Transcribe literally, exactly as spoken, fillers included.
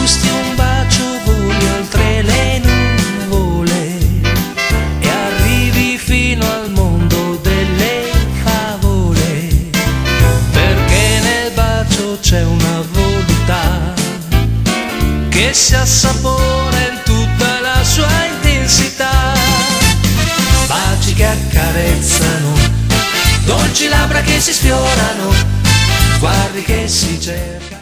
gusti un bacio, voli oltre le nuvole e arrivi fino al mondo delle favole, perché nel bacio c'è una voluttà che si assapora in tutta la sua intensità. Baci che accarezzano, dolci labbra che si sfiorano, sguardi che si cercano.